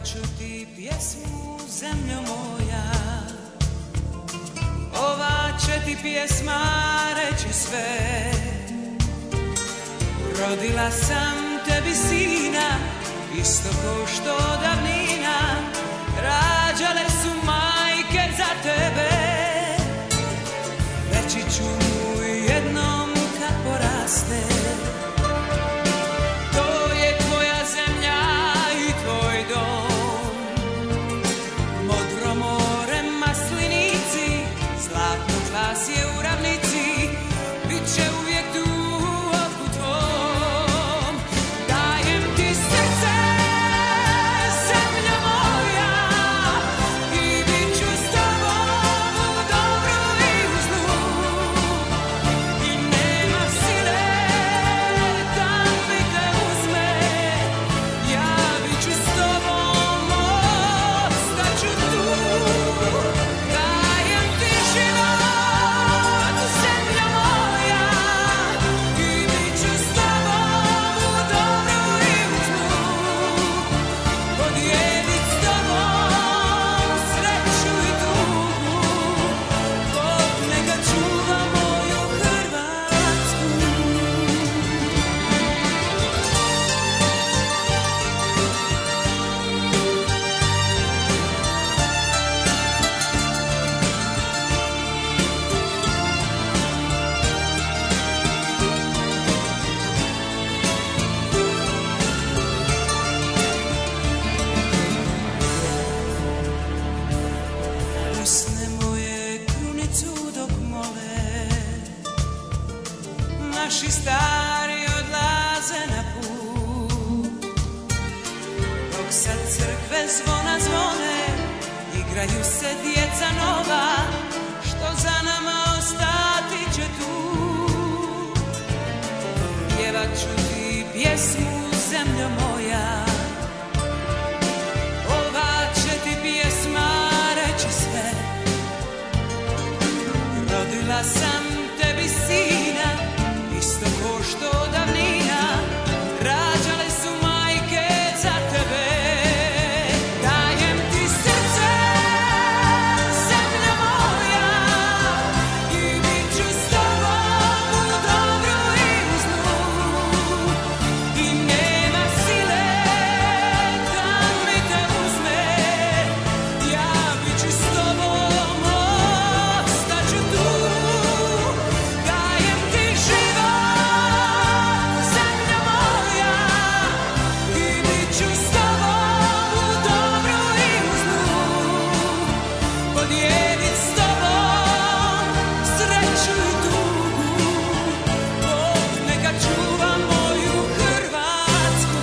čuti pjesmu zemljo moja. Ova će ti pjesma reći sve. Rodila sam tebi sina, isto ko što davnina rađale su majke za tebe. Reći ću mu jednom kad poraste, to je tvoja zemlja i tvoj dom. Modro more, maslinici, zlatno glas je u ravnici, bit će uvijek tu oku tvom. Dajem ti srce, zemlja moja, i bit ću s tobom u dobru i u zlu. I nema sile da mi te uzme, ja bit ću s tobom, ostaću tu. Dajem ti život, zemlja moja, i bit ću s tobom u dobru i u zlu. Podijelit s tobom sreću i tugu, Bog neka čuva moju Hrvatsku. Usne moje krunicu dok mole, naši stari odlaze na put. Dok sad crkve zvona zvone, igraju se djeca nova, što za nama ostati će tu. Pjevat ću ti pjesmu zemljo moja, ova će ti pjesma reći sve. Rodila sam tebi sina, isto ko što davnina rađale su majke za tebe. Dajem ti srce, zemlja moja, i bit ću s tobom u dobru i u zlu. I nema sile da mi te uzme, ja bit ću s tobom, ostaću tu. Dajem ti život, zemlja moja, i bit ću s tobom u dobru i u zlu. Podijelit s tobom sreću i tugu, Bog neka čuva moju Hrvatsku.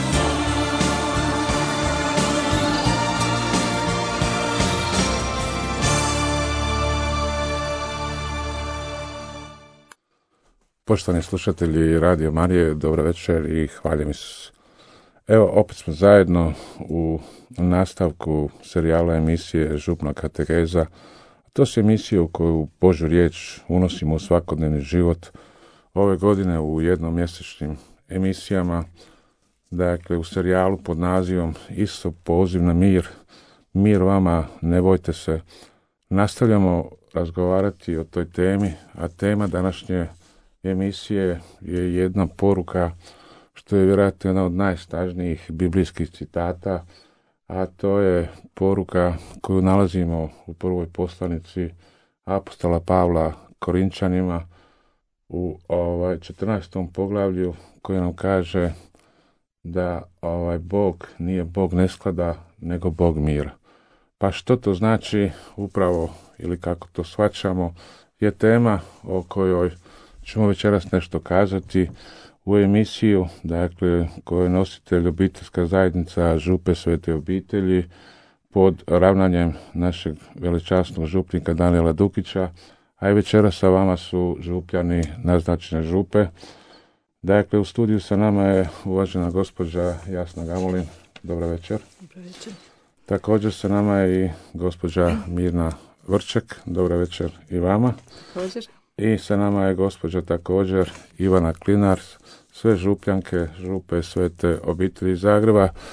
Poštovani slušatelji Radio Marije, dobro večer i hvaljen Isus. Evo, opet smo zajedno u nastavku serijala emisije Župna kategeza. To su emisije u koju Božju riječ unosimo u svakodnevni život. Ove godine u jednomjesečnim emisijama, dakle u serijalu pod nazivom Isto poziv na mir, mir vama, ne bojte se. Nastavljamo razgovarati o toj temi, a tema današnje emisije je jedna poruka, što je vjerojatno jedna od najsnažnijih biblijskih citata, a to je poruka koju nalazimo u prvoj poslanici apostola Pavla Korinčanima u 14. poglavlju, koji nam kaže da Bog nije Bog nesklada, nego Bog mira. Pa što to znači upravo, ili kako to shvaćamo, je tema o kojoj ćemo večeras nešto kazati u emisiju, dakle, koju je nositelj obiteljska zajednica Župe Svete obitelji pod ravnanjem našeg veličasnog župnika Danijela Dukića, a i večeras sa vama su župljani naznačene župe. Dakle, u studiju sa nama je uvažena gospođa Jasna Gamulin. Dobro večer. Dobro večer. Također sa nama je i gospođa Mirna Vrček. Dobro večer i vama. Također. I sa nama je gospođa također Ivana Klinar, sve župljanke Župe Svete obitelji Zagreba.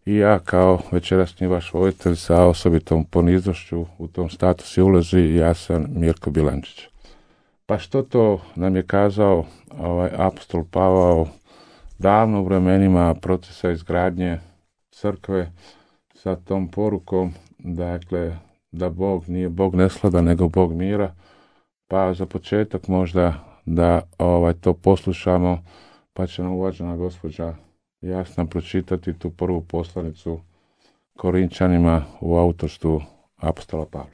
i ja kao večerasni vaš voditelj sa osobitom poniznošću u tom statusu i ulozi, ja sam Mirko Bilančić. Pa što to nam je kazao apostol Pavao davno u vremenima procesa izgradnje crkve sa tom porukom, dakle, da Bog nije Bog neslada, nego Bog mira. Pa za početak možda da to poslušamo, pa će nam uvažena gospođa Jasna pročitati tu prvu poslanicu Korinčanima u autorstvu apostola Pavla.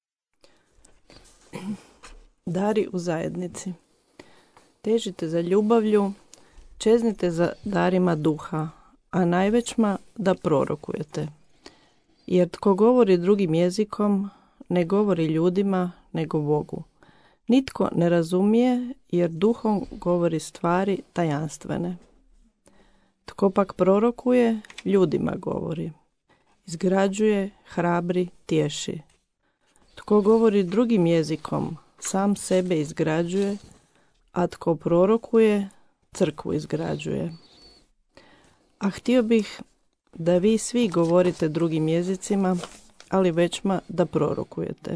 Dari u zajednici. Težite za ljubavlju, čeznite za darima duha, a najvećma da prorokujete. Jer tko govori drugim jezikom, ne govori ljudima, nego Bogu. Nitko ne razumije, jer duhom govori stvari tajanstvene. Tko pak prorokuje, ljudima govori. Izgrađuje, hrabri, tješi. Tko govori drugim jezikom, sam sebe izgrađuje, a tko prorokuje, crkvu izgrađuje. A htio bih da vi svi govorite drugim jezicima, ali većma da prorokujete.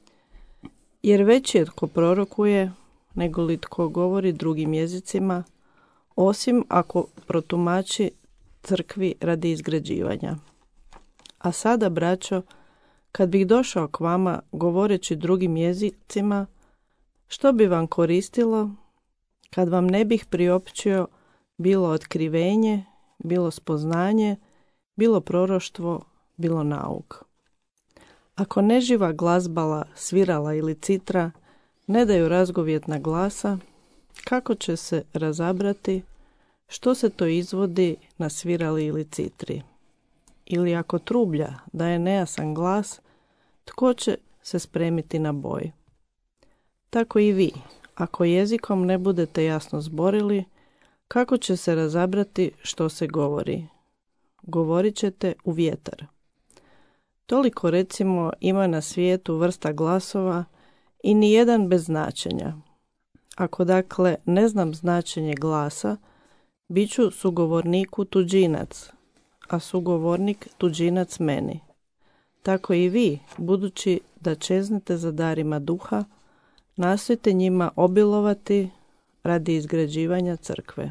Jer veći je tko prorokuje, nego li tko govori drugim jezicima, osim ako protumači crkvi radi izgrađivanja. A sada, braćo, kad bih došao k vama govoreći drugim jezicima, što bi vam koristilo kad vam ne bih priopćio bilo otkrivenje, bilo spoznanje, bilo proroštvo, bilo nauk? Ako neživa glazbala, svirala ili citra ne daju razgovjetna glasa, kako će se razabrati što se to izvodi na svirali ili citri? Ili ako trublja daje nejasan glas, tko će se spremiti na boj? Tako i vi, ako jezikom ne budete jasno zborili, kako će se razabrati što se govori? Govorit ćete u vjetar. Toliko recimo ima na svijetu vrsta glasova i ni jedan bez značenja. Ako dakle ne znam značenje glasa, bit ću sugovorniku tuđinac, a sugovornik tuđinac meni. Tako i vi, budući da čeznete za darima duha, nastojte njima obilovati radi izgrađivanja crkve.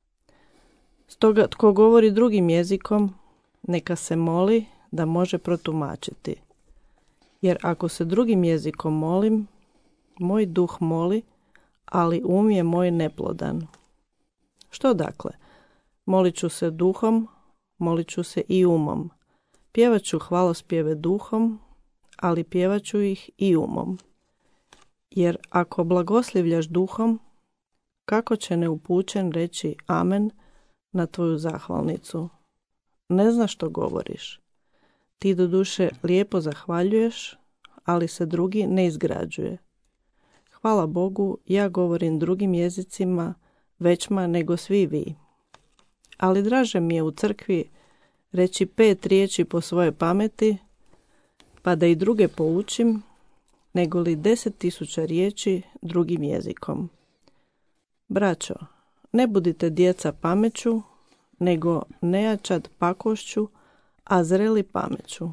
Stoga tko govori drugim jezikom, neka se moli da može protumačiti. Jer ako se drugim jezikom molim, moj duh moli, ali um je moj neplodan. Što dakle? Molit ću se duhom, molit ću se i umom. Pjevat ću hvalospjeve duhom, ali pjevat ću ih i umom. Jer ako blagoslivljaš duhom, kako će neupućen reći amen na tvoju zahvalnicu? Ne znaš što govoriš. Ti doduše lijepo zahvaljuješ, ali se drugi ne izgrađuje. Hvala Bogu, ja govorim drugim jezicima većma nego svi vi. Ali draže mi je u crkvi reći 5 riječi po svoje pameti, pa da i druge poučim, nego li 10.000 riječi drugim jezikom. Braćo, ne budite djeca pameću, nego nejačad pakošću, a zreli pameću.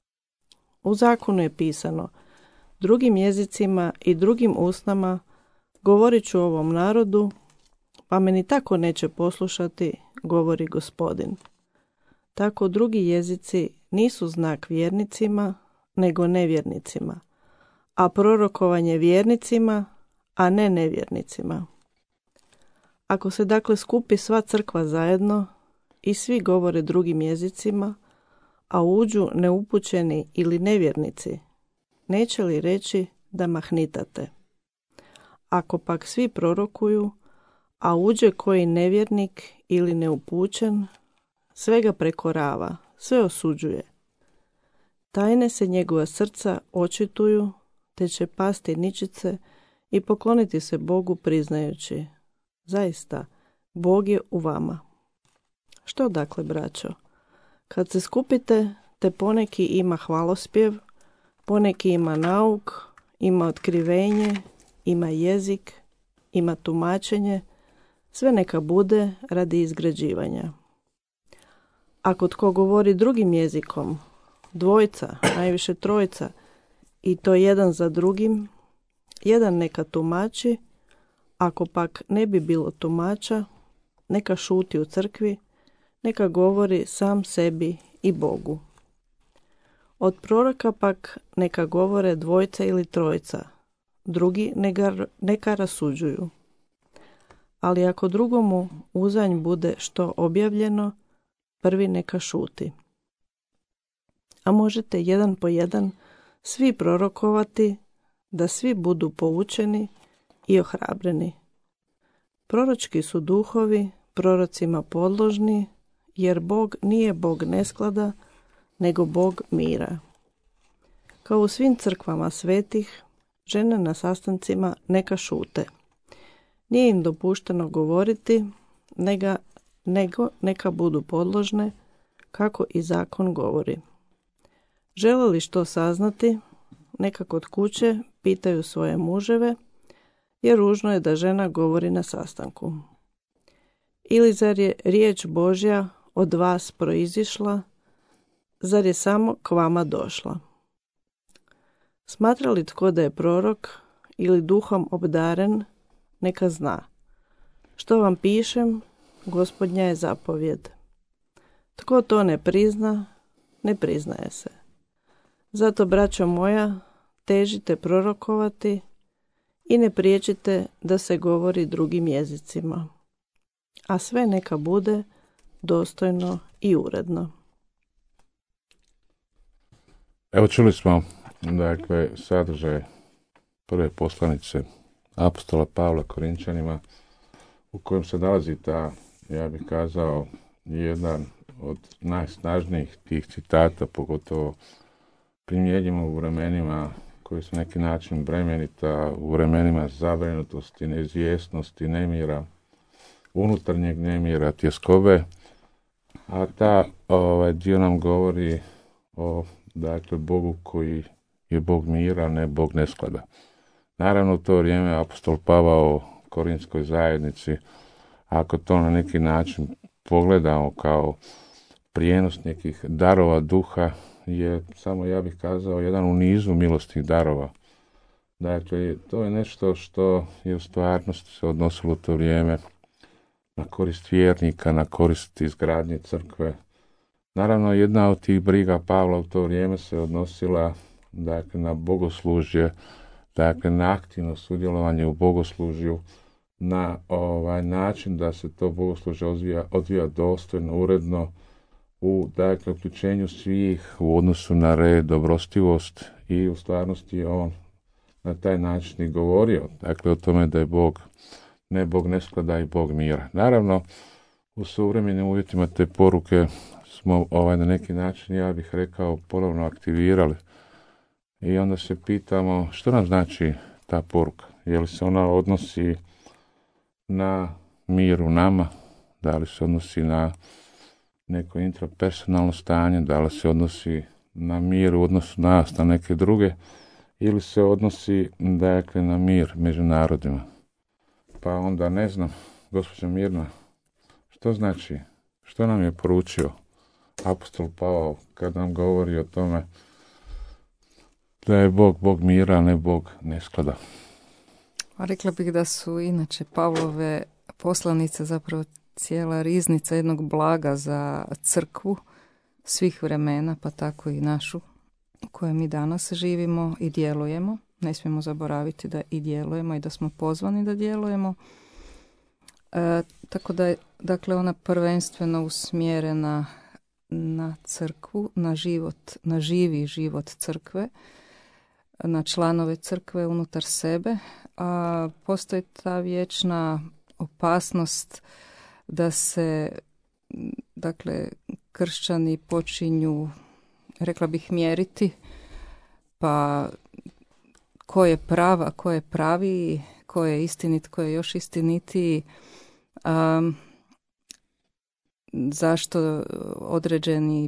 U zakonu je pisano, drugim jezicima i drugim usnama govorit ću ovom narodu, pa me ni tako neće poslušati, govori Gospodin. Tako drugi jezici nisu znak vjernicima, nego nevjernicima, a prorokovanje vjernicima, a ne nevjernicima. Ako se dakle skupi sva crkva zajedno i svi govore drugim jezicima, a uđu neupućeni ili nevjernici, neće li reći da mahnitate? Ako pak svi prorokuju, a uđe koji nevjernik ili neupućen, sve ga prekorava, sve osuđuje. Tajne se njegova srca očituju, te će pasti ničice i pokloniti se Bogu priznajući, zaista, Bog je u vama. Što dakle, braćo? Kad se skupite, te poneki ima hvalospjev, poneki ima nauk, ima otkrivenje, ima jezik, ima tumačenje, sve neka bude radi izgrađivanja. Ako tko govori drugim jezikom, dvojca, najviše trojica, i to jedan za drugim, jedan neka tumači, ako pak ne bi bilo tumača, neka šuti u crkvi, neka govori sam sebi i Bogu. Od proroka pak neka govore dvojca ili trojica, drugi neka rasuđuju. Ali ako drugomu uzanj bude što objavljeno, prvi neka šuti. A možete jedan po jedan svi prorokovati, da svi budu poučeni i ohrabreni. Proročki su duhovi prorocima podložni, jer Bog nije Bog nesklada, nego Bog mira. Kao u svim crkvama svetih, žene na sastancima neka šute. Nije im dopušteno govoriti, nego neka budu podložne, kako i zakon govori. Žele li što saznati, neka kod kuće pitaju svoje muževe, jer ružno je da žena govori na sastanku. Ili zar je riječ Božja od vas proizišla, zar je samo k vama došla? Smatra li tko da je prorok ili duhom obdaren, neka zna. Što vam pišem, Gospodnja je zapovjed. Tko to ne prizna, ne priznaje se. Zato, braćo moja, težite prorokovati i ne priječite da se govori drugim jezicima. A sve neka bude dostojno i uredno. Evo čuli smo, dakle, sadržaj prve poslanice apostola Pavla Korinčanima, u kojem se nalazi ta, ja bih kazao, jedan od najsnažnijih tih citata, pogotovo primjenjimo u vremenima koji su neki način bremenita, u vremenima zabrinutosti, neizvjesnosti, nemira, unutarnjeg nemira, tjeskobe, a ta dio nam govori o, dakle, Bogu koji je Bog mira, ne Bog nesklada. Naravno, u to vrijeme apostol Pavao Korinskoj zajednici, ako to na neki način pogledamo kao prijenos nekih darova duha, je samo, ja bih kazao, jedan u nizu milostnih darova. Dakle, to je nešto što je u stvarnosti se odnosilo u to vrijeme na korist vjernika, na korist izgradnje crkve. Naravno, jedna od tih briga Pavla u to vrijeme se odnosila, dakle, na bogoslužje, dakle, na aktivno sudjelovanje u bogoslužju, na način da se to bogoslužje odvija dostojno, uredno, u, dakle, uključenju svih u odnosu na red, dobrostivost, i u stvarnosti je on na taj način i govorio, dakle, o tome da je Bog, ne Bog nesklada i Bog mira. Naravno, u suvremenim uvjetima te poruke smo na neki način, ja bih rekao, ponovno aktivirali. I onda se pitamo što nam znači ta poruka. Je li se ona odnosi na mir u nama, da li se odnosi na neko intrapersonalno stanje, da li se odnosi na mir u odnosu na nas, na neke druge, ili se odnosi, dakle, na mir među narodima. Pa onda ne znam, gospođa Mirna, što znači, što nam je poručio apostol Pavao kad nam govori o tome da je Bog mira, a ne Bog nesklada? A rekla bih da su inače Pavlove poslanice zapravo cijela riznica jednog blaga za crkvu svih vremena, pa tako i našu u kojoj mi danas živimo i djelujemo. Ne smijemo zaboraviti da i djelujemo i da smo pozvani da djelujemo. Tako da je, dakle, ona prvenstveno usmjerena na crkvu, na život, na živi život crkve, na članove crkve unutar sebe, a postoji ta vječna opasnost da se, dakle, kršćani počinju, rekla bih, mjeriti, pa ko je prava, ko je pravi, ko je istinit, ko je još istinitiji, zašto određeni,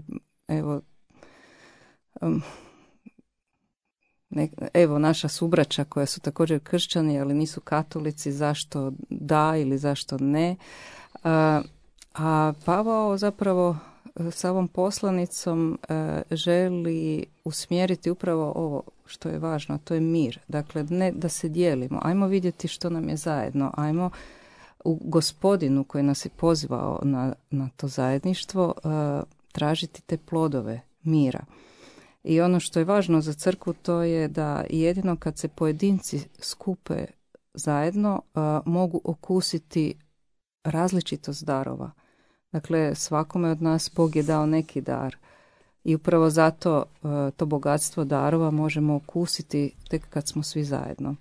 evo naša subraća koja su također kršćani, ali nisu katolici, zašto da ili zašto ne. A Pavao zapravo sa ovom poslanicom želi usmjeriti upravo ovo što je važno, to je mir. Dakle, ne da se dijelimo, ajmo vidjeti što nam je zajedno, ajmo u Gospodinu koji nas je pozvao na to zajedništvo tražiti te plodove mira. I ono što je važno za crkvu to je da jedino kad se pojedinci skupe zajedno mogu okusiti različitost darova. Dakle, svakome od nas Bog je dao neki dar i upravo zato to bogatstvo darova možemo okusiti tek kad smo svi zajedno.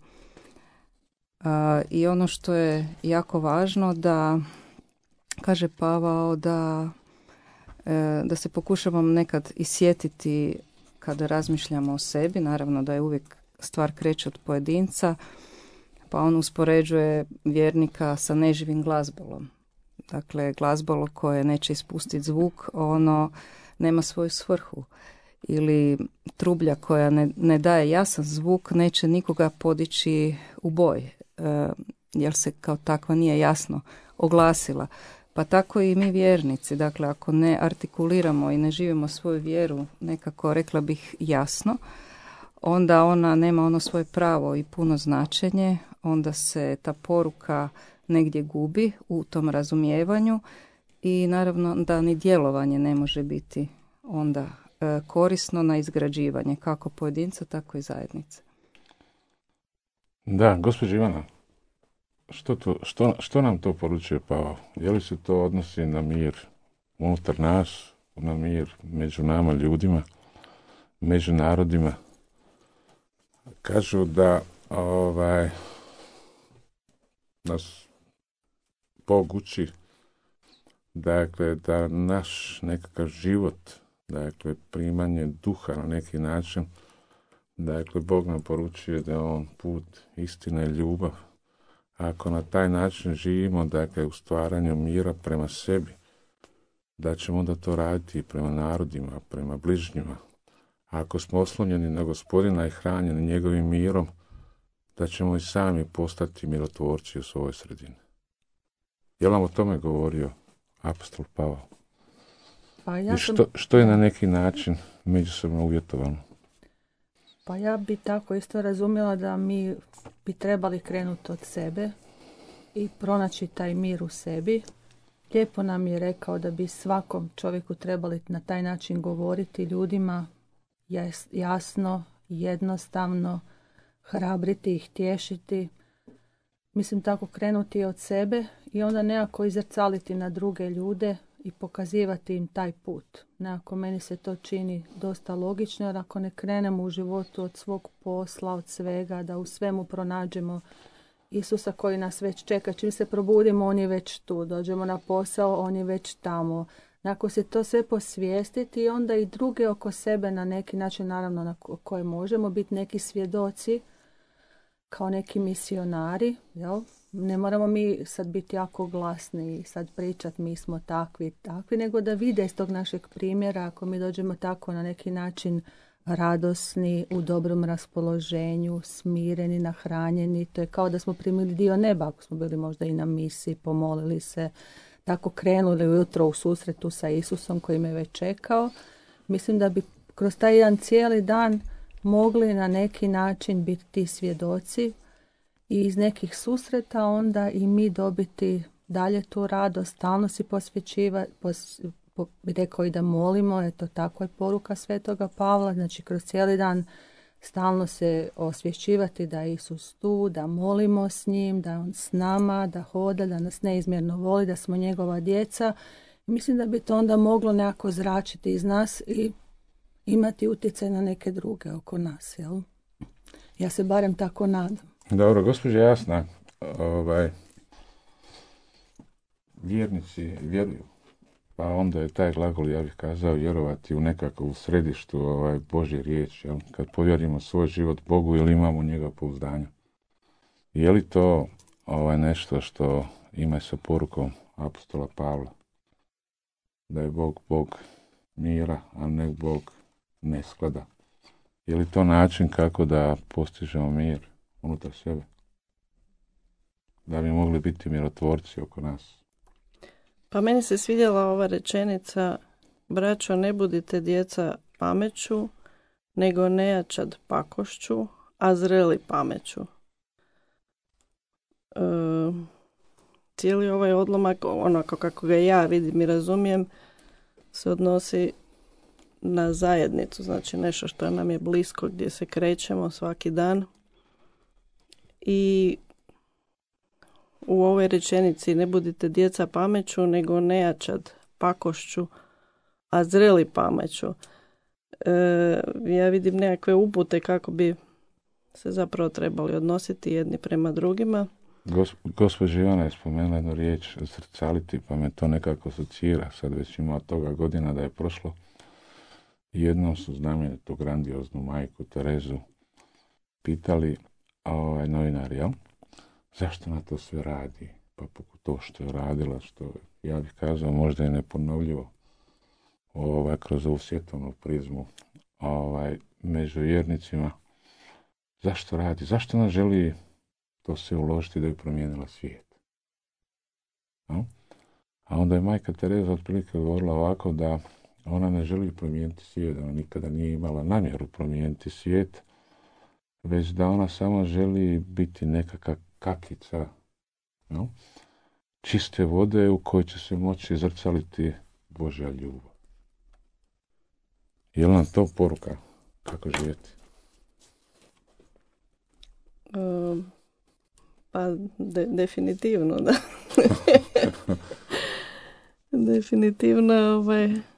I ono što je jako važno da, kaže Pavao, da se pokušamo nekad isjetiti kada razmišljamo o sebi, naravno da je uvijek stvar kreće od pojedinca, pa on uspoređuje vjernika sa neživim glazbolom. Dakle, glazbolo koje neće ispustiti zvuk, ono nema svoju svrhu. Ili trublja koja ne daje jasan zvuk, neće nikoga podići u boj, jer se kao takva nije jasno oglasila. Pa tako i mi vjernici, dakle, ako ne artikuliramo i ne živimo svoju vjeru nekako, rekla bih, jasno, onda ona nema ono svoje pravo i puno značenje, onda se ta poruka negdje gubi u tom razumijevanju i naravno da ni djelovanje ne može biti onda korisno na izgrađivanje kako pojedinca, tako i zajednice. Da, gospođo Ivana, što nam to poručuje Pavao? Je li se to odnosi na mir unutar nas, na mir među nama ljudima, među narodima? Kažu da nas Bog uči, dakle, da naš nekakav život, dakle, primanje duha na neki način, dakle, Bog nam poručuje da je on put, istina i ljubav. Ako na taj način živimo, dakle, u stvaranju mira prema sebi, da ćemo onda to raditi i prema narodima, prema bližnjima. A ako smo oslonjeni na Gospodina i hranjeni njegovim mirom, da ćemo i sami postati mirotvorci u svojoj sredini. Je li nam o tome govorio apostol Pavao? Pa I što je na neki način međusobno uvjetovano? Pa ja bi tako isto razumjela da mi bi trebali krenuti od sebe i pronaći taj mir u sebi. Lijepo nam je rekao da bi svakom čovjeku trebali na taj način govoriti ljudima jasno, jednostavno, hrabriti ih, tješiti. Mislim tako krenuti od sebe i onda nekako izrcaliti na druge ljude i pokazivati im taj put. Nekako meni se to čini dosta logično, jer ako ne krenemo u životu od svog posla, od svega, da u svemu pronađemo Isusa koji nas već čeka. Čim se probudimo, on je već tu. Dođemo na posao, on je već tamo. Ako se to sve posvijestiti, onda i druge oko sebe na neki način, naravno na koje možemo biti neki svjedoci, kao neki misionari, jel? Ne moramo mi sad biti jako glasni i sad pričati mi smo takvi, nego da vide iz tog našeg primjera, ako mi dođemo tako na neki način radosni, u dobrom raspoloženju, smireni, nahranjeni, to je kao da smo primili dio neba, ako smo bili možda i na misiji, pomolili se, tako krenuli ujutro u susretu sa Isusom koji me već čekao. Mislim da bi kroz taj jedan cijeli dan mogli na neki način biti ti svjedoci i iz nekih susreta onda i mi dobiti dalje tu radost, stalno si posvećivati, rekao i da molimo, eto tako je poruka Svetoga Pavla, znači kroz cijeli dan stalno se osvješćivati da je Isus tu, da molimo s njim, da on s nama, da hoda, da nas neizmjerno voli, da smo njegova djeca. Mislim da bi to onda moglo nekako zračiti iz nas i imati utjecaj na neke druge oko nas, jel? Ja se barem tako nadam. Dobro, gospođa Jasna, vjernici vjeruju, pa onda je taj glagol, ja bih kazao, vjerovati u nekako u središtu Božje riječi, jel? Kad povjerimo svoj život Bogu ili imamo u njega pouzdanje. Je li to nešto što ima sa porukom apostola Pavla? Da je Bog mira, a ne Bog nesklada. Je li to način kako da postižemo mir unutar sebe? Da bi mogli biti mirotvorci oko nas? Pa meni se svidjela ova rečenica, braćo, ne budite djeca pameću, nego nejačad pakošću, a zreli pameću. Cijeli ovaj odlomak, onako kako ga ja vidim i razumijem, se odnosi na zajednicu, znači nešto što nam je blisko, gdje se krećemo svaki dan. I u ovoj rečenici ne budite djeca pameću, nego nejačad pakošću, a zreli pameću. Ja vidim nekakve upute kako bi se zapravo trebali odnositi jedni prema drugima. Gospođa Ivana je spomenula jednu riječ zrcaliti, pa me to nekako asocira. Sad već ima toga godina da je prošlo. Jednom su znamenito grandioznu majku Terezu pitali novinari, jel? Zašto na to sve radi? Pa to što je radila, što ja bih kazao možda je neponovljivo kroz ovu svjetovnu prizmu među vjernicima. Zašto radi? Zašto ona želi to se uložiti da je promijenila svijet? No? A onda je majka Tereza otprilike govorila ovako da ona ne želi promijeniti svijet, ona nikada nije imala namjeru promijeniti svijet, već da ona samo želi biti nekakva kakica, no? Čiste vode u kojoj će se moći zrcaliti Božja ljubav. Je li nam to poruka kako živjeti? Pa definitivno, da. Definitivno,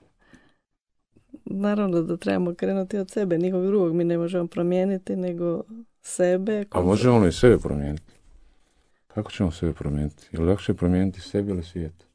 naravno da trebamo krenuti od sebe, nikog drugog mi ne možemo promijeniti, nego sebe. A možemo li sebe promijeniti? Kako ćemo sebe promijeniti? Je li lakše promijeniti sebe ili svijet?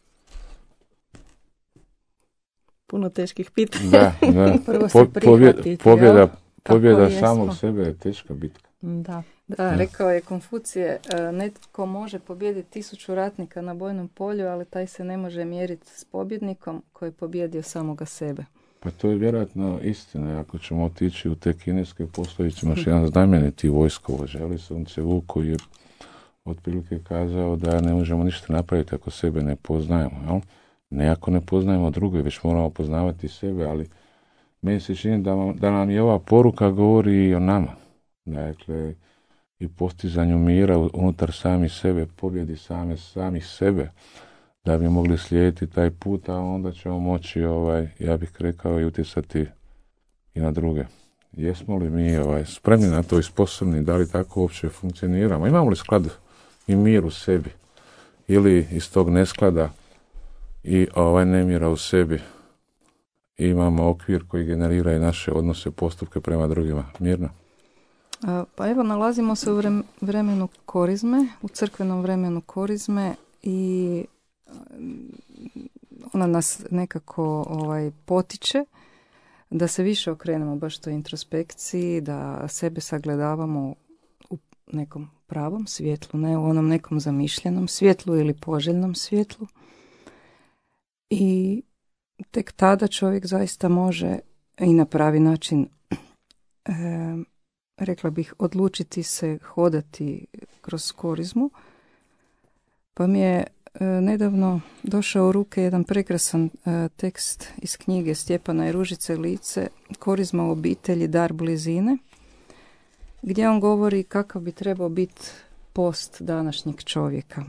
Puno teških pitanja. Da. Prvo se prihvatiti, Pobjeda samog sebe je teška bitka. Da, rekao je Konfucije, netko može pobijediti 1000 ratnika na bojnom polju, ali taj se ne može mjeriti s pobjednikom koji je pobjedio samoga sebe. Pa to je vjerojatno istina. Ako ćemo otići u te kineske poslovice, imaš jedan znameniti vojskovođa, ali Sun Ce-u koji je otprilike kazao da ne možemo ništa napraviti ako sebe ne poznajemo. Jel? Ne ako ne poznajemo druge, već moramo poznavati sebe, ali meni se čini da nam i ova poruka govori i o nama. Dakle, i postizanju mira unutar sami sebe, pobjedi sami sebe, da bi mogli slijediti taj put, a onda ćemo moći, ja bih rekao, i utjecati i na druge. Jesmo li mi spremni na to i sposobni, da li tako uopće funkcioniramo? Imamo li sklad i mir u sebi? Ili iz tog nesklada i nemira u sebi imamo okvir koji generira i naše odnose, postupke prema drugima? Mirno? Pa evo, nalazimo se u vremenu korizme, u crkvenom vremenu korizme i ona nas nekako potiče da se više okrenemo baš toj introspekciji, da sebe sagledavamo u nekom pravom svjetlu, ne u onom nekom zamišljenom svjetlu ili poželjnom svjetlu. I tek tada čovjek zaista može i na pravi način, rekla bih, odlučiti se hodati kroz korizmu. Pa mi je nedavno došao u ruke jedan prekrasan tekst iz knjige Stjepana i Ružice Lice, Korizma u obitelji, dar blizine, gdje on govori kakav bi trebao biti post današnjeg čovjeka.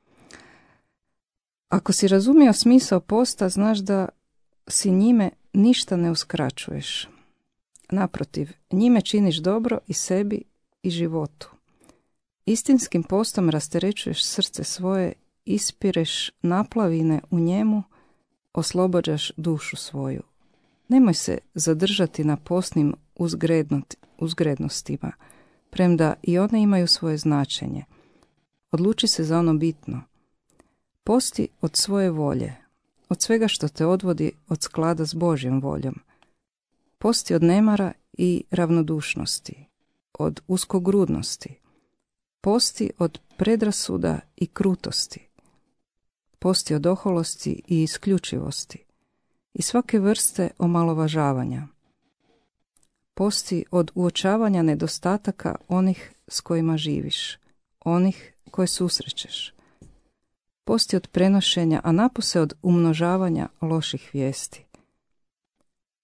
Ako si razumio smisao posta, znaš da si njime ništa ne uskraćuješ. Naprotiv, njime činiš dobro i sebi i životu. Istinskim postom rasterećuješ srce svoje, ispireš naplavine u njemu, oslobađaš dušu svoju. Nemoj se zadržati na postnim uzgrednostima, premda i one imaju svoje značenje. Odluči se za ono bitno. Posti od svoje volje, od svega što te odvodi od sklada s Božjom voljom. Posti od nemara i ravnodušnosti, od uskogrudnosti. Posti od predrasuda i krutosti. Posti od oholosti i isključivosti i svake vrste omalovažavanja. Posti od uočavanja nedostataka onih s kojima živiš, onih koje susrećeš. Posti od prenošenja, a napose od umnožavanja loših vijesti.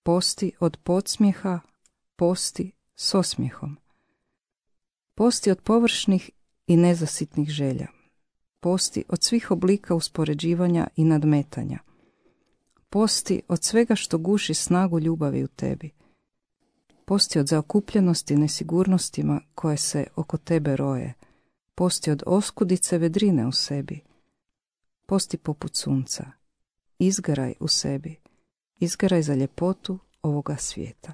Posti od podsmijeha, posti s osmijehom. Posti od površnih i nezasitnih želja. Posti od svih oblika uspoređivanja i nadmetanja. Posti od svega što guši snagu ljubavi u tebi. Posti od zaokupljenosti nesigurnostima koje se oko tebe roje. Posti od oskudice vedrine u sebi. Posti poput sunca. Izgaraj u sebi. Izgaraj za ljepotu ovoga svijeta.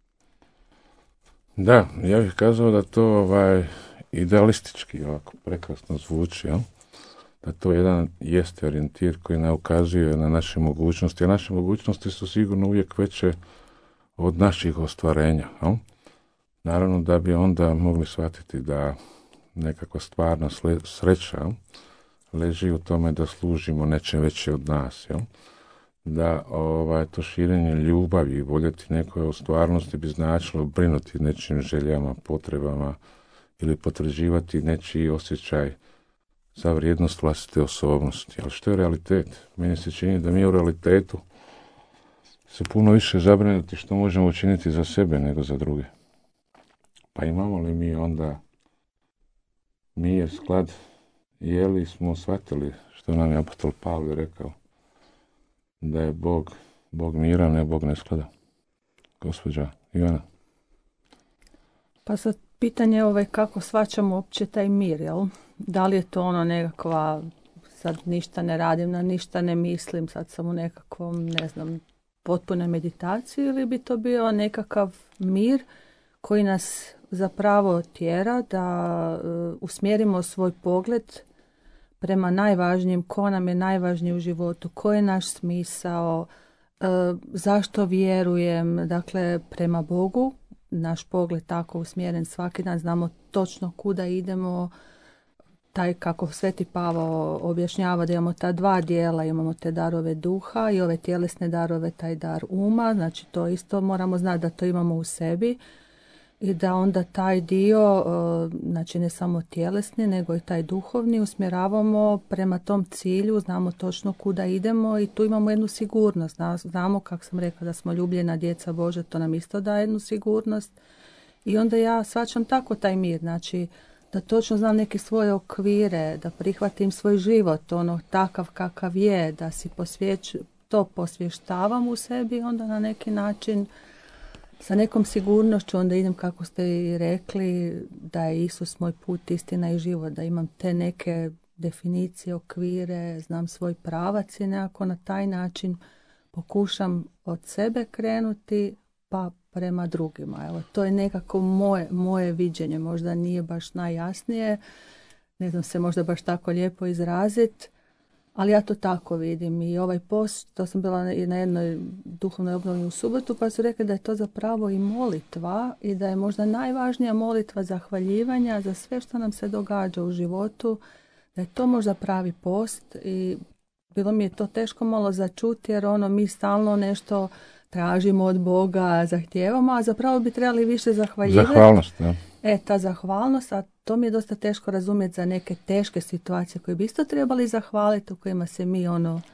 Da, ja bih kazao da to idealistički ovako prekrasno zvuči, jel? Da to jedan jeste orijentir koji ne ukazuje na naše mogućnosti, a naše mogućnosti su sigurno uvijek veće od naših ostvarenja. Jel? Naravno da bi onda mogli shvatiti da nekakva stvarna sreća, jel, leži u tome da služimo nečem veće od nas, jel? Da to širenje ljubavi i voljeti nekoj stvarnosti bi značilo brinuti nečim željama, potrebama ili potvrđivati nečiji osjećaj za vrijednost vlastite osobnosti. Ali što je realitet? Meni se čini da mi u realitetu se puno više zabrinuti što možemo učiniti za sebe nego za druge. Pa imamo li mi onda mir, sklad, je li smo shvatili što nam je apostol Pavle rekao? Da je Bog mira, ne Bog nesklada. Gospođa Ivana. Pa sad pitanje je kako shvaćamo uopće taj mir, jel? Da li je to ono nekakva, sad ništa ne radim, na ništa ne mislim, sad sam u nekakvom, ne znam, potpunoj meditaciji, ili bi to bio nekakav mir koji nas zapravo tjera da usmjerimo svoj pogled prema najvažnijim, ko nam je najvažniji u životu, koji je naš smisao, zašto vjerujem, dakle prema Bogu, naš pogled tako usmjeren svaki dan, znamo točno kuda idemo, taj kako Sveti Pavao objašnjava da imamo ta dva dijela, imamo te darove duha i ove tjelesne darove, taj dar uma, znači to isto moramo znati da to imamo u sebi i da onda taj dio, znači ne samo tjelesni nego i taj duhovni usmjeravamo prema tom cilju, znamo točno kuda idemo i tu imamo jednu sigurnost, znamo kako sam rekla da smo ljubljena djeca Božja, to nam isto daje jednu sigurnost i onda ja shvaćam tako taj mir, znači da točno znam neke svoje okvire, da prihvatim svoj život, ono takav kakav je, da si to posvještavam u sebi, onda na neki način sa nekom sigurnošću onda idem, kako ste i rekli, da je Isus moj put, istina i život, da imam te neke definicije, okvire, znam svoj pravac i nekako na taj način pokušam od sebe krenuti pa prema drugima. Evo, to je nekako moje viđenje, možda nije baš najjasnije, ne znam se možda baš tako lijepo izraziti, ali ja to tako vidim i ovaj post, to sam bila na jednoj duhovnoj obnovi u subotu, pa su rekli da je to zapravo i molitva i da je možda najvažnija molitva zahvaljivanja za sve što nam se događa u životu, da je to možda pravi post i bilo mi je to teško malo začuti jer mi stalno nešto tražimo od Boga, zahtijevamo, a zapravo bi trebali više zahvaljivati. Zahvalnost, ja. Ta zahvalnost, a to mi je dosta teško razumjeti za neke teške situacije koje bi isto trebali zahvaliti, u kojima se mi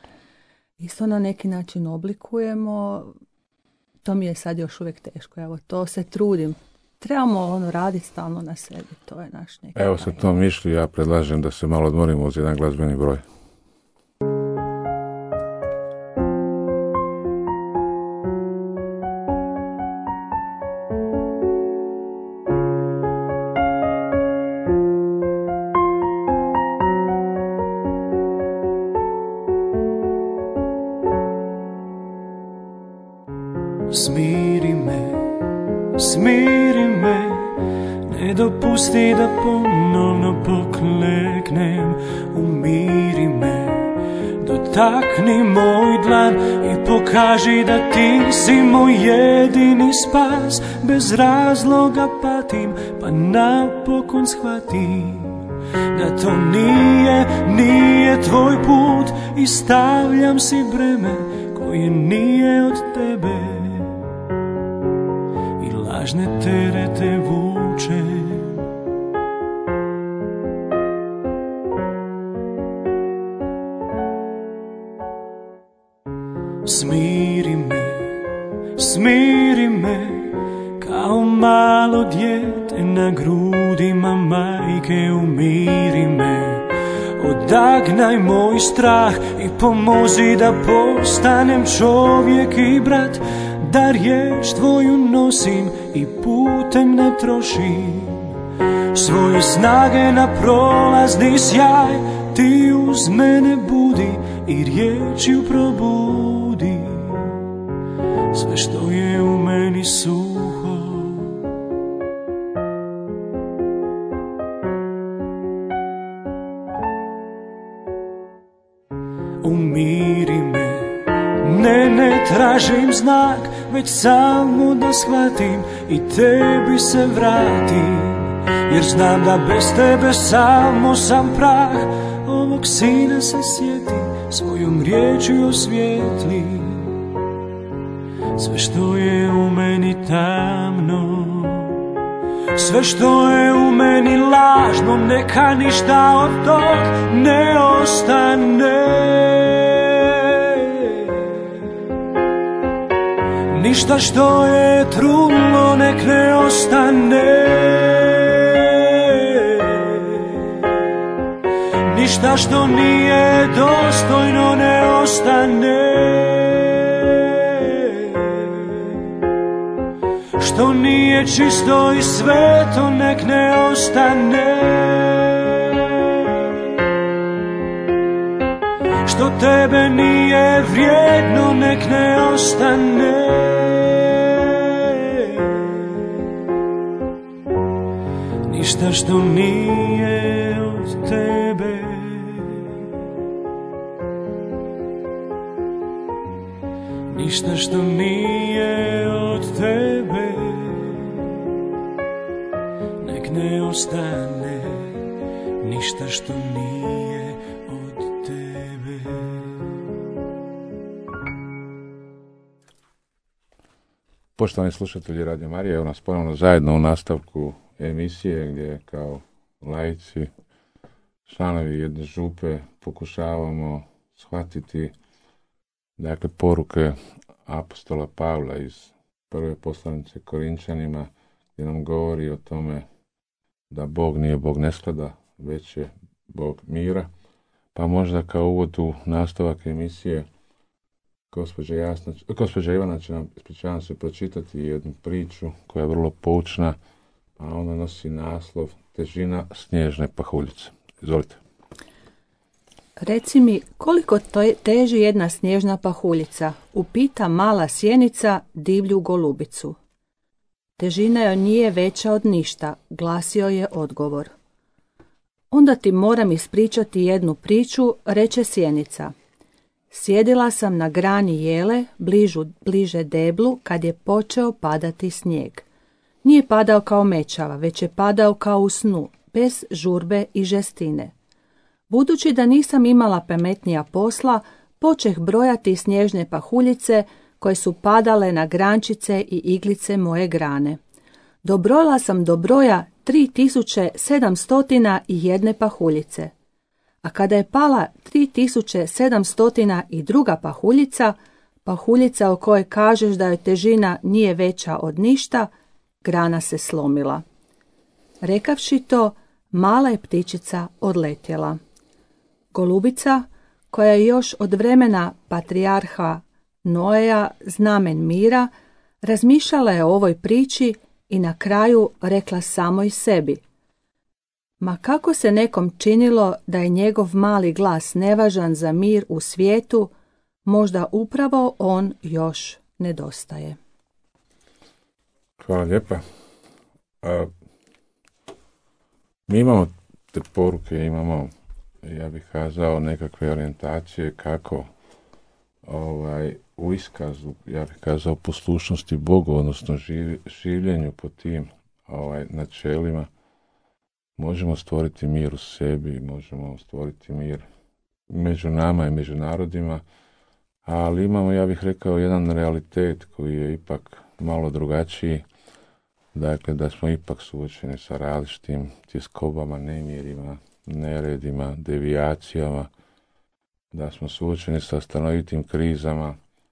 isto na neki način oblikujemo. To mi je sad još uvijek teško. Evo, to se trudim. Trebamo raditi stalno na sebi. To je naš neki. Evo sa tom mišlju ja predlažem da se malo odmorimo uz jedan glazbeni broj. Smiri me, ne dopusti da ponovno pokleknem. Umiri me, dotakni moj dlan i pokaži da ti si moj jedini spas. Bez razloga patim, pa napokon shvatim da to nije tvoj put i stavljam si breme koje nije od tebe. Lažne terete vuče. smiri me kao malo dijete na grudima majke, umiri me. Odagnaj moj strah i pomozi da postanem čovjek i brat, da riječ tvoju nosim i putem ne trošim svoje snage na prolazni sjaj. Ti uz mene budi i riječju probudi sve što je u meni suho. Umiri me, ne tražim znak, već samo da shvatim i tebi se vratim, jer znam da bez tebe samo sam prah. Ovog sina se sjeti, svojom riječju osvijetli sve što je u meni tamno, sve što je u meni lažno, neka ništa od tog ne ostane. Ništa što je trudno nek ne ostane. Ništa što nije dostojno ne ostane. Što nije čisto i sveto nek ne ostane. Što tebe nije vrijedno nek ne ostane. Ništa što nije od tebe. Ništa što nije od tebe nek ne ostane. Ništa što nije od tebe. Poštovani slušatelji Radio Marije, evo nas ponovno zajedno u nastavku emisije gdje kao laici, članovi jedne župe pokušavamo shvatiti dakle poruke apostola Pavla iz prve poslanice Korinčanima, gdje nam govori o tome da Bog nije Bog nesklada, već je Bog mira. Pa možda kao uvod u nastavak emisije gospođa Ivana će nam, ispričavam se, pročitati jednu priču koja je vrlo poučna, a ona nosi naslov Težina snježne pahuljice. Izvolite. Reci mi, koliko teži jedna snježna pahuljica? Upita mala sjenica divlju golubicu. Težina joj nije veća od ništa, glasio je odgovor. Onda ti moram ispričati jednu priču, reče sjenica. Sjedila sam na grani jele, bliže deblu, kad je počeo padati snijeg. Nije padao kao mećava, već je padao kao u snu, bez žurbe i žestine. Budući da nisam imala pametnija posla, počeh brojati snježne pahuljice koje su padale na grančice i iglice moje grane. Dobrojala sam do broja 3701 pahuljice. A kada je pala 3702 pahuljica, pahuljica o kojoj kažeš da joj težina nije veća od ništa, grana se slomila. Rekavši to, mala je ptičica odletjela. Golubica, koja je još od vremena patrijarha Noeja znamen mira, razmišljala je o ovoj priči i na kraju rekla samoj sebi: ma kako se nekom činilo da je njegov mali glas nevažan za mir u svijetu, možda upravo on još nedostaje. Hvala lijepa. Mi imamo te poruke, imamo, ja bih kazao, nekakve orijentacije kako u iskazu, ja bih kazao, poslušnosti Bogu, odnosno življenju po tim načelima, možemo stvoriti mir u sebi, možemo stvoriti mir među nama i među narodima, ali imamo, ja bih rekao, jedan realitet koji je ipak malo drugačiji, dakle da smo ipak suočeni sa različitim tjeskobama, nemirima, neredima, devijacijama, da smo suočeni sa stanovitim krizama,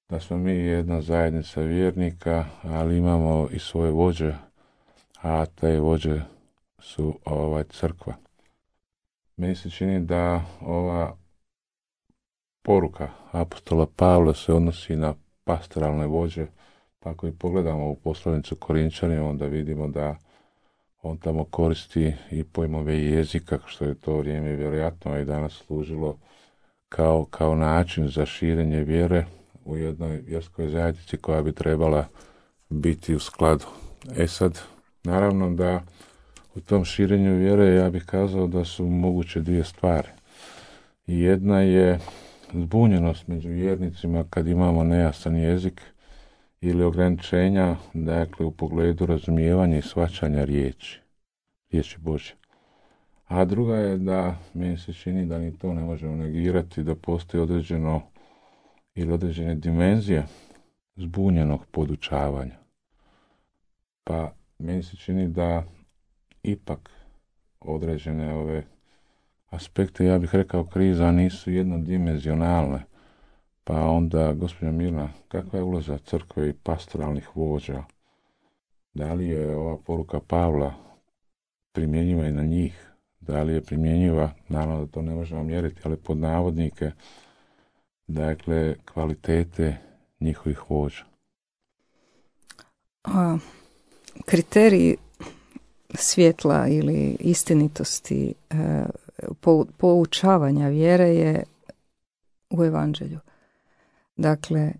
da smo mi jedna zajednica vjernika, ali imamo i svoje vođe, a te vođe su crkva. Meni se čini da ova poruka apostola Pavla se odnosi na pastoralne vođe, pa ako i pogledamo u poslanicu Korinčanima, onda vidimo da on tamo koristi i pojmove jezika, što je to vrijeme vjerojatno i danas služilo kao način za širenje vjere u jednoj vjerskoj zajednici koja bi trebala biti u skladu. Sad, naravno da u tom širenju vjere ja bih kazao da su moguće dvije stvari. Jedna je zbunjenost među vjernicima kad imamo nejasan jezik ili ograničenja, dakle u pogledu razumijevanja i shvaćanja riječi Božje. A druga je da meni se čini da ni to ne možemo negirati, da postoji određeno ili određene dimenzije zbunjenog podučavanja. Pa meni se čini da ipak određene ove aspekte, ja bih rekao, kriza nisu jednodimenzionalne. Pa onda, gospođa Mirna, kakva je uloga crkve i pastoralnih vođa? Da li je ova poruka Pavla primjenjiva i na njih? Da li je primjenjiva, naravno da to ne možemo mjeriti, ali pod navodnike, dakle, kvalitete njihovih vođa? Kriteriji svjetla ili istinitosti poučavanja vjere je u evanđelju. Dakle,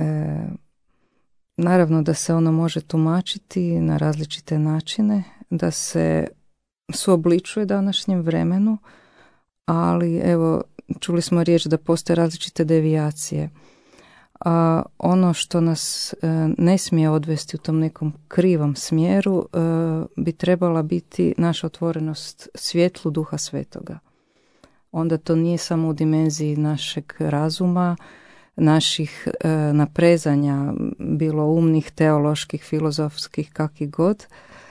naravno da se ono može tumačiti na različite načine, da se suobličuje današnjem vremenu, ali evo, čuli smo riječ da postoje različite devijacije. A ono što nas ne smije odvesti u tom nekom krivom smjeru bi trebala biti naša otvorenost svjetlu Duha Svetoga. Onda to nije samo u dimenziji našeg razuma, naših naprezanja, bilo umnih, teoloških, filozofskih, kakih god,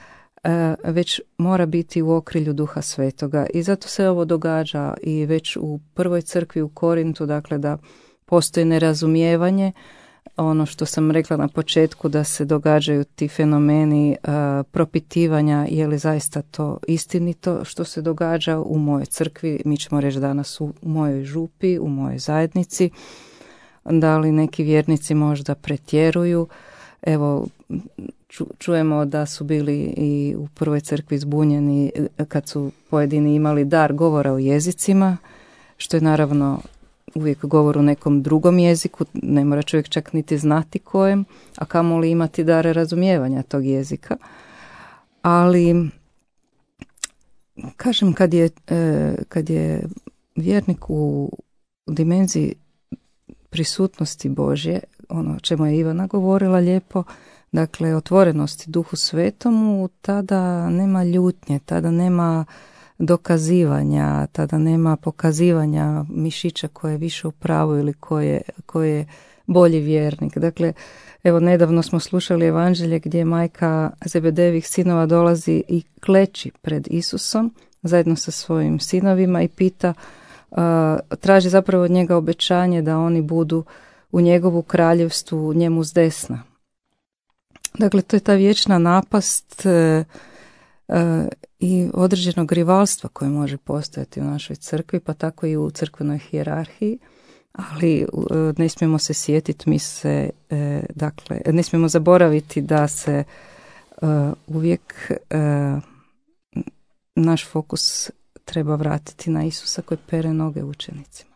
već mora biti u okrilju Duha Svetoga. I zato se ovo događa i već u prvoj crkvi u Korintu, dakle da postoji nerazumijevanje, ono što sam rekla na početku, da se događaju ti fenomeni propitivanja, je li zaista to istinito što se događa u mojoj crkvi, mi ćemo reći danas u mojoj župi, u mojoj zajednici, da li neki vjernici možda pretjeruju. Evo, čujemo da su bili i u prvoj crkvi zbunjeni kad su pojedini imali dar govora o jezicima, što je naravno uvijek govor u nekom drugom jeziku, ne mora čovjek čak niti znati kojem, a kamoli imati dare razumijevanja tog jezika. Ali, kažem, kad je vjernik u dimenziji prisutnosti Božje, ono o čemu je Ivana govorila lijepo, dakle otvorenosti Duhu Svetomu, tada nema ljutnje, tada nema dokazivanja, tada nema pokazivanja mišića koje je više u pravu ili ko je bolji vjernik. Dakle, evo, nedavno smo slušali evanđelje gdje majka Zebedejevih sinova dolazi i kleči pred Isusom zajedno sa svojim sinovima i pita, traži zapravo od njega obećanje da oni budu u njegovu kraljevstvu njemu s desna. Dakle, to je ta vječna napast i određenog rivalstva koje može postojati u našoj crkvi, pa tako i u crkvenoj hijerarhiji, ali ne smijemo se sjetiti, ne smijemo zaboraviti da se uvijek naš fokus treba vratiti na Isusa koji pere noge učenicima.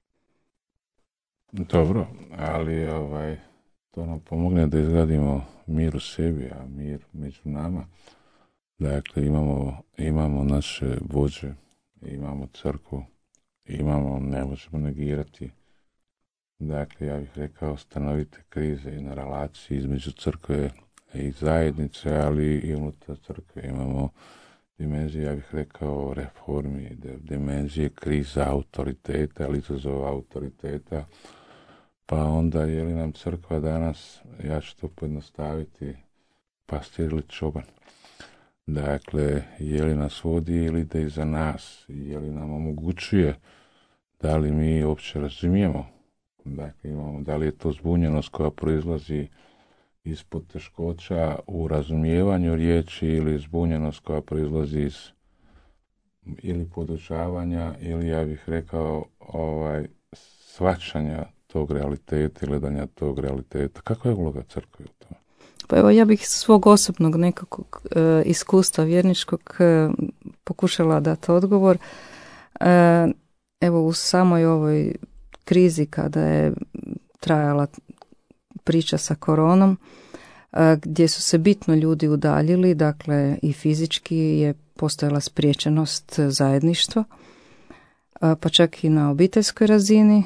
Dobro, ali to nam pomogne da izgradimo mir u sebi, a mir među nama. Dakle, imamo naše vođe, imamo crkvu, ne možemo negirati. Dakle, ja bih rekao, stanovite krize i na relaciji između crkve i zajednice, ali i unutar crkve imamo dimenzije, ja bih rekao, reformi, dimenzije kriza autoriteta, ali izazova autoriteta. Pa onda, je li nam crkva danas, ja ću to pojednostaviti, pastir ili čoban? Dakle, je li nas vodi ili ide iza nas? Je li nam omogućuje? Da li mi uopće razumijemo Dakle, imamo da li je to zbunjenost koja proizlazi iz poteškoća u razumijevanju riječi ili zbunjenost koja proizlazi iz ili podučavanja ili ja bih rekao shvaćanja tog realiteta ili gledanja tog realiteta. Kakva je uloga crkve u tome? Pa evo, ja bih iz svog osobnog nekakvog iskustva vjerničkog pokušala dati odgovor. Evo, u samoj ovoj krizi kada je trajala priča sa koronom, gdje su se bitno ljudi udaljili, dakle i fizički je postojala spriječenost zajedništva, pa čak i na obiteljskoj razini.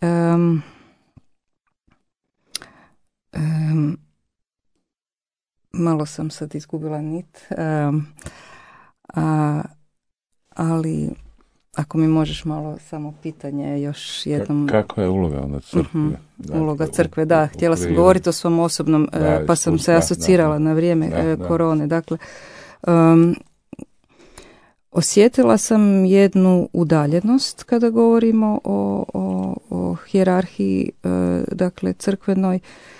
Malo sam sad izgubila nit, ali ako mi možeš malo samo pitanje još jednom. Kakva je uloga onda crkve? Uloga crkve, da, htjela sam govoriti o svom osobnom, pa sam se asocirala na vrijeme korone. Dakle, osjetila sam jednu udaljenost kada govorimo o hijerarhiji, dakle, crkvenoj,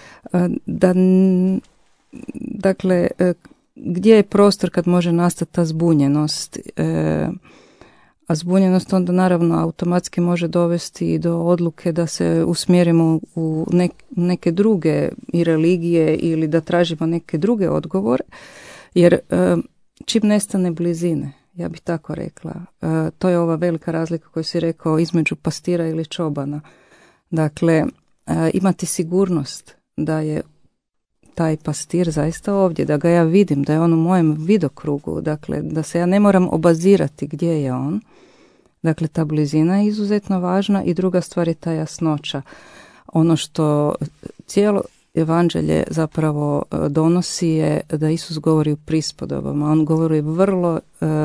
dakle, gdje je prostor kad može nastati ta zbunjenost, a zbunjenost onda naravno automatski može dovesti i do odluke da se usmjerimo u neke druge i religije ili da tražimo neke druge odgovore, jer čim nestane blizine, ja bih tako rekla, to je ova velika razlika koju si rekao između pastira ili čobana. Dakle, imati sigurnost da je taj pastir zaista ovdje, da ga ja vidim, da je on u mojem vidokrugu, dakle, da se ja ne moram obazirati gdje je on. Dakle, ta blizina je izuzetno važna i druga stvar je ta jasnoća. Ono što cijelo evanđelje zapravo donosi je da Isus govori u prispodobama. On govori vrlo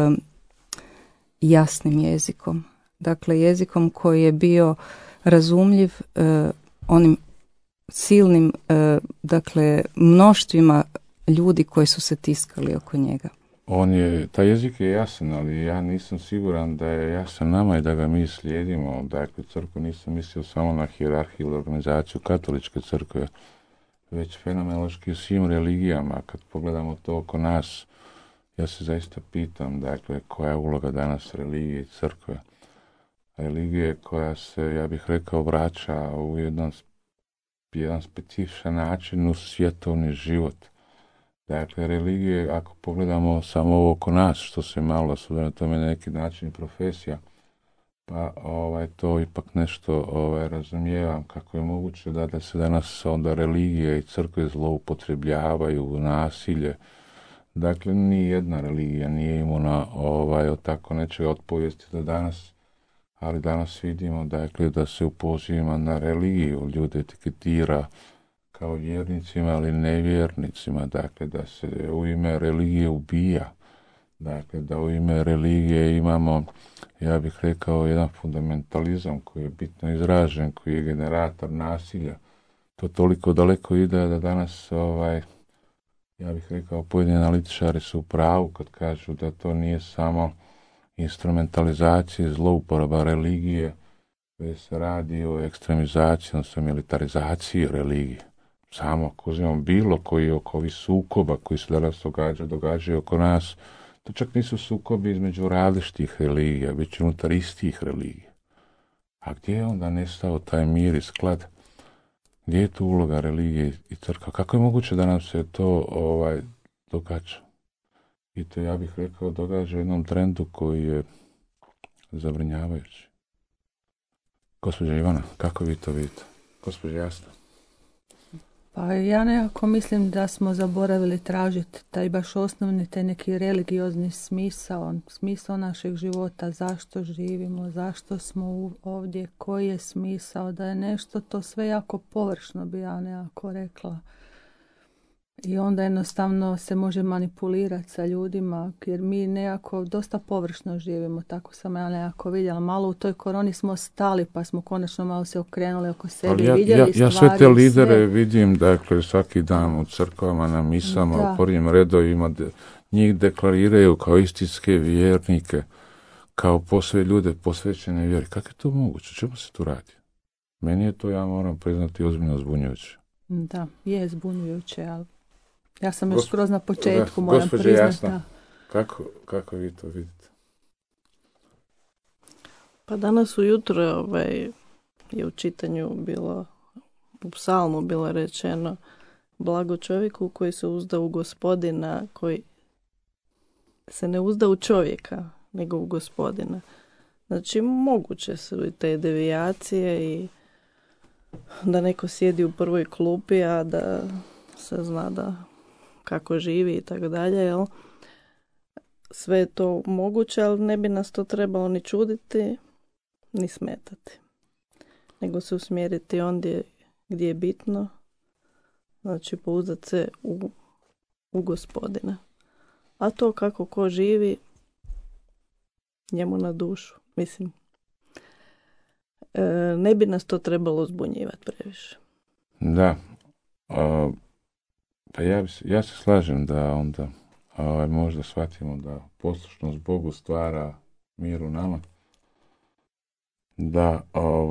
jasnim jezikom. Dakle, jezikom koji je bio razumljiv onim silnim, dakle, mnoštvima ljudi koji su se tiskali oko njega. Taj jezik je jasan, ali ja nisam siguran da je jasan nama i da ga mi slijedimo. Dakle, crkvu nisam mislio samo na hijerarhiju ili organizaciju katoličke crkve, već fenomenološki u svim religijama. Kad pogledamo to oko nas, ja se zaista pitam, dakle, koja je uloga danas religije i crkve. Religije koja se, ja bih rekao, vraća u jedan specifičan način u svjetovni život. Dakle, religije, ako pogledamo samo ovo oko nas, što se malo suda na tome na neki način profesija, pa to ipak nešto razumijevam kako je moguće da se danas onda religije i crkve zloupotrebljavaju u nasilje. Dakle, ni jedna religija nije imuna od tako nečega od povijesti do danas, ali danas vidimo, dakle, da se u pozivima na religiju ljude etiketira kao vjernicima, ali nevjernicima, dakle, da se u ime religije ubija, dakle, da u ime religije imamo, ja bih rekao, jedan fundamentalizam koji je bitno izražen, koji je generator nasilja. To toliko daleko ide da danas, ja bih rekao, pojedini analitičari su u pravu kad kažu da to nije samo instrumentalizaciji, zlouporaba religije, već se radi o ekstremizaciji, odnosno militarizaciji religije. Samo ako uzimamo bilo koji oko ovih sukoba koji se danas događaju oko nas, to čak nisu sukobi između različitih religija, već unutar istih religija. A gdje je onda nestao taj mir i sklad? Gdje je tu uloga religije i crkva? Kako je moguće da nam se to događa? I to, ja bih rekao, događa u jednom trendu koji je zabrinjavajući. Gospođa Ivana, kako vi to vidite? Gospođa Jasna. Pa ja nekako mislim da smo zaboravili tražiti taj baš osnovni, taj neki religiozni smisao našeg života, zašto živimo, zašto smo ovdje, koji je smisao, da je nešto to sve jako površno, bi ja nekako rekla. I onda jednostavno se može manipulirati sa ljudima, jer mi nekako dosta površno živimo, tako sam ja nekako vidjela. Malo u toj koroni smo stali, pa smo konačno malo se okrenuli oko sebe i vidjeli stvari. Ja sve te lidere vidim, dakle, svaki dan u crkvama, na misama, u prvim redovima, njih deklariraju kao istinske vjernike, kao posve ljude posvećene vjeri. Kako je to moguće? Čemu se tu radi? Meni je to, ja moram priznati, ozbiljno zbunjujuće. Da, je zbunjujuće, ali ja sam još skroz na početku, moram gospođo priznati. Jasna, kako vi to vidite? Pa danas ujutro je u čitanju bilo, u psalmu bilo rečeno blago čovjeku koji se uzda u Gospodina, koji se ne uzda u čovjeka, nego u Gospodina. Znači, moguće su i te devijacije i da neko sjedi u prvoj klupi, a da se zna da kako živi i tako dalje, jel? Sve je to moguće, ali ne bi nas to trebalo ni čuditi, ni smetati. Nego se usmjeriti ondje gdje je bitno, znači pouzdati se u Gospodina. A to kako ko živi, njemu na dušu, mislim. Ne bi nas to trebalo zbunjivati previše. Da. Pa ja se slažem da onda možda shvatimo da poslušnost Bogu stvara mir u nama. Da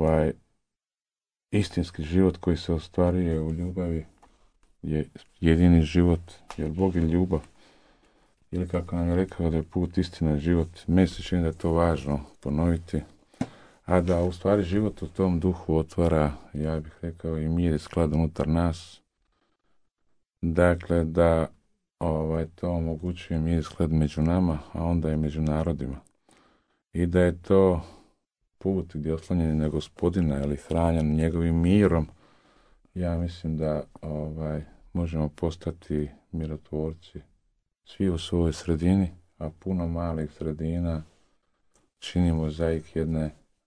istinski život koji se ostvaruje u ljubavi je jedini život, jer Bog je ljubav. Ili kako nam je rekao da je put, istina, život. Meni se čini da je to važno ponoviti. A da u stvari život u tom duhu otvara, ja bih rekao, i mir i sklad unutar nas. Dakle, da to omogućuje mir i sklad među nama, a onda i među narodima. I da je to put gdje je oslanjeni na Gospodina ili hranjen njegovim mirom. Ja mislim da možemo postati mirotvorci svi u svojoj sredini, a puno malih sredina činimo zaik jedne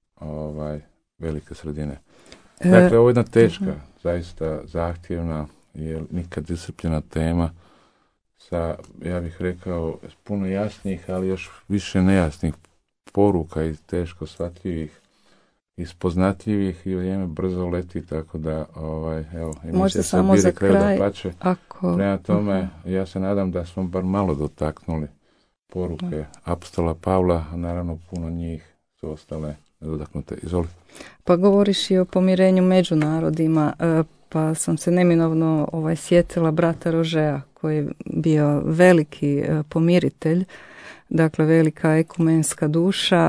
velike sredine. Dakle, ovo je jedna teška, zaista zahtjevna i nikad iscrpljena tema sa, ja bih rekao, puno jasnih, ali još više nejasnih poruka i teško shvatljivih i spoznatljivih i vrijeme brzo leti, tako da možda samo za kraj ako... Prema tome, ja se nadam da smo bar malo dotaknuli poruke apostola Pavla, a naravno puno njih su ostale nedotaknute. Izvoli. Pa govoriš i o pomirenju među narodima, pa sam se neminovno sjetila brata Rožea, koji je bio veliki pomiritelj, dakle velika ekumenska duša,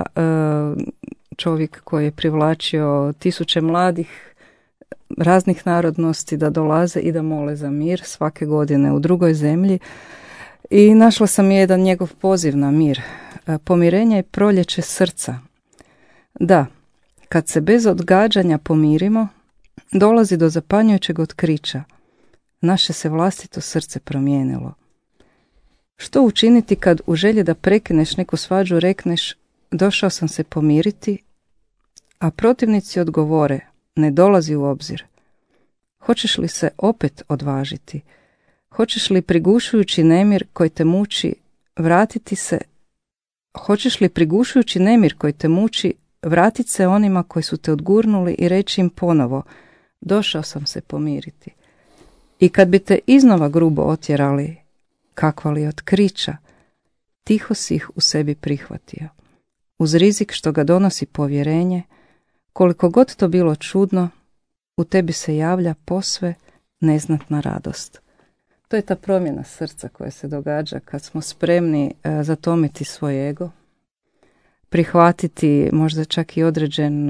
čovjek koji je privlačio tisuće mladih raznih narodnosti da dolaze i da mole za mir svake godine u drugoj zemlji. I našla sam jedan njegov poziv na mir. Pomirenje je proljeće srca. Da, kad se bez odgađanja pomirimo, dolazi do zapanjujućeg otkrića. Naše se vlastito srce promijenilo. Što učiniti kad u želji da prekineš neku svađu rekneš došao sam se pomiriti, a protivnici odgovore ne dolazi u obzir. Hoćeš li se opet odvažiti? Hoćeš li prigušujući nemir koji te muči vratiti se? Hoćeš li prigušujući nemir koji te muči vratiti se onima koji su te odgurnuli i reći im ponovo došao sam se pomiriti? I kad bi te iznova grubo otjerali, kakva li otkrića, tiho si ih u sebi prihvatio. Uz rizik što ga donosi povjerenje, koliko god to bilo čudno, u tebi se javlja posve neznatna radost. To je ta promjena srca koja se događa kad smo spremni zatomiti svoj ego, prihvatiti možda čak i određen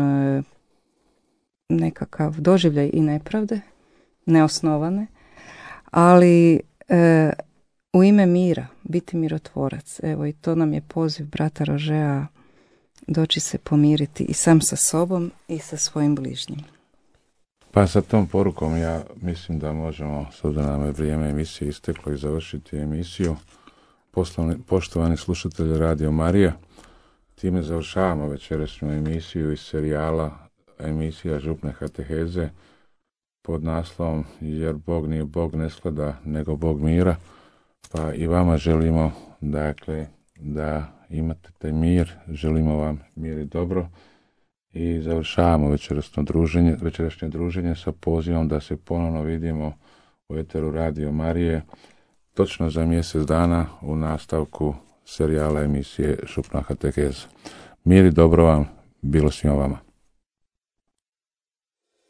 nekakav doživljaj i nepravde, neosnovane, ali u ime mira, biti mirotvorac. Evo i to nam je poziv brata Rožea, doći se pomiriti i sam sa sobom i sa svojim bližnjim. Pa sa tom porukom ja mislim da možemo, s obzirom da nam je vrijeme emisije isteklo, i završiti emisiju. Poštovani slušatelji Radio Marija, time završavamo večerašnju emisiju iz serijala emisija Župne kateheze pod naslovom Jer Bog nije Bog nesklada, nego Bog mira. Pa i vama želimo, dakle, da imate taj mir, želimo vam mir i dobro i završavamo večerašnje druženje sa pozivom da se ponovno vidimo u eteru Radio Marije točno za mjesec dana u nastavku serijala emisije Župna kateheza. Mir i dobro vam bilo svima vama.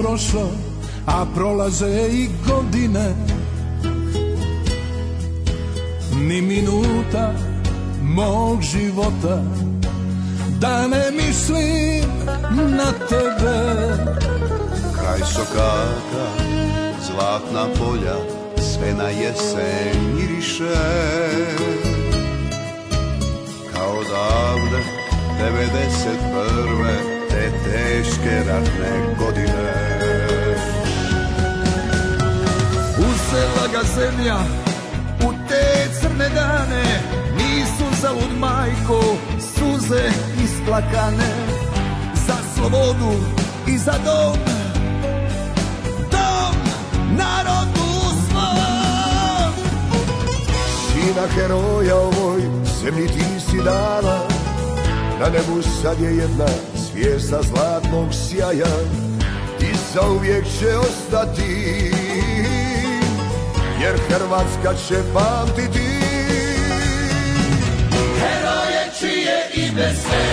prošlo, a prolaze i godine. Ni minuta mog života da ne mislim na tebe. Kraj sokaka, zlatna polja, sve na jesen miriše. Kao davne 91. te teške ratne godine. Usela ga zemlja u te crne dane, nisu zalud majko suze isplakane. Za slobodu i za dom, dom narodu svom. Sina heroja ovoj zemlji ti si dala, na nebu sad je jedna zvijezda zlatnog sjaja i zauvijek će ostati, jer Hrvatska će pamtiti heroje čije ime se